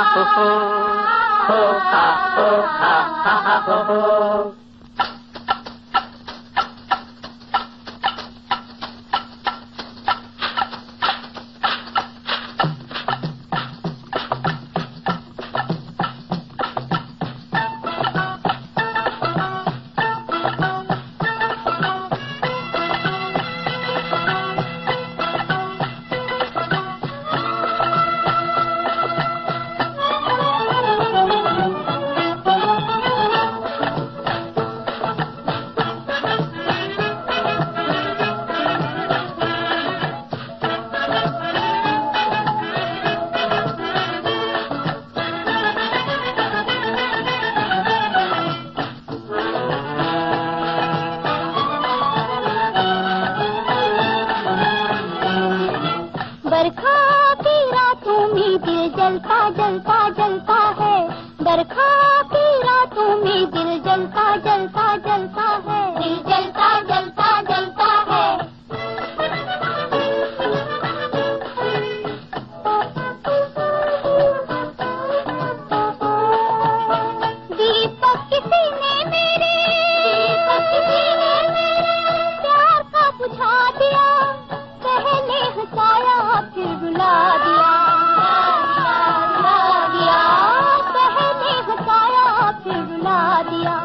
हो हा हो। बरखा की रातों में दिल जलता जलता जलता है, बरखा की रातों में दिल जलता जलता जलता है, दिल जलता जलता जलता है। दीपक किसी ने मेरे प्यार का बुझा दिया, पहले हंसाया फिर रुला दिया, पहले हंसाया फिर रुला दिया।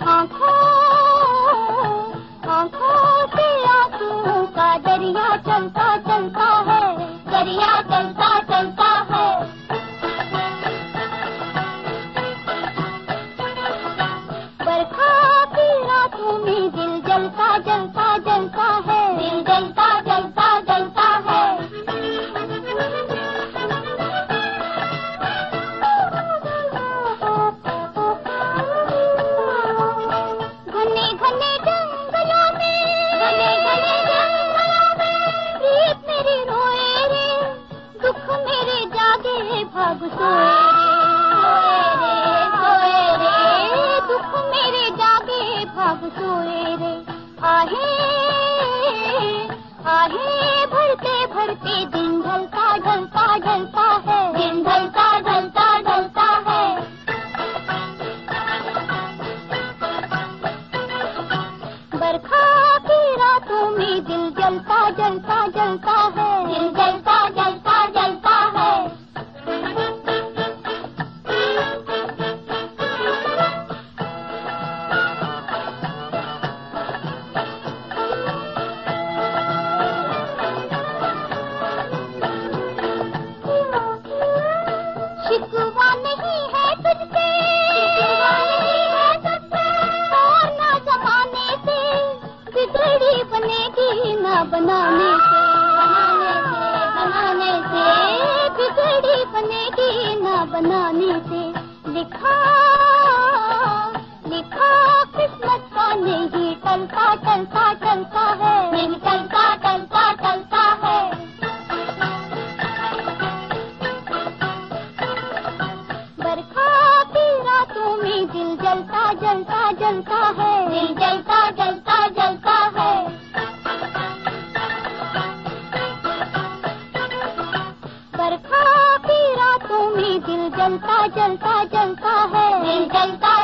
आँखों से आंसुओं का दरिया चलता चलता है, दरिया चलता चलता है। बरखा की रातों में दिल जलता जलता जलता है, दिल जलता जलता जलता है। घने घने जंगलों में, घने घने जंगलों में प्रीत मेरी रोए रे, दुख मेरे जागे भाग सोए रे, सोए रे, दुख मेरे जागे भाग सोए रे। आहे आहे भरते भरते दिन ढलता ढलता ढलता है, दिन ढलता ढलता ढलता है। बरखा की रातों में दिल जलता जलता जलता है, दिल जलता जलता जलता है। शिकवा नहीं है तुझसे, और ना जमाने से, बिगड़ी बनेगी ना बनाने से, बनाने से बिगड़ी बनेगी ना बनाने से। लिखा लिखा किस्मत का नहीं टलता टलता टलता है, नहीं टलता टलता टलता है। बरखा की रातों में दिल जलता जलता जलता है, दिल जलता जलता जलता है। बरखा की रातों में दिल जलता जलता जलता है, दिल जलता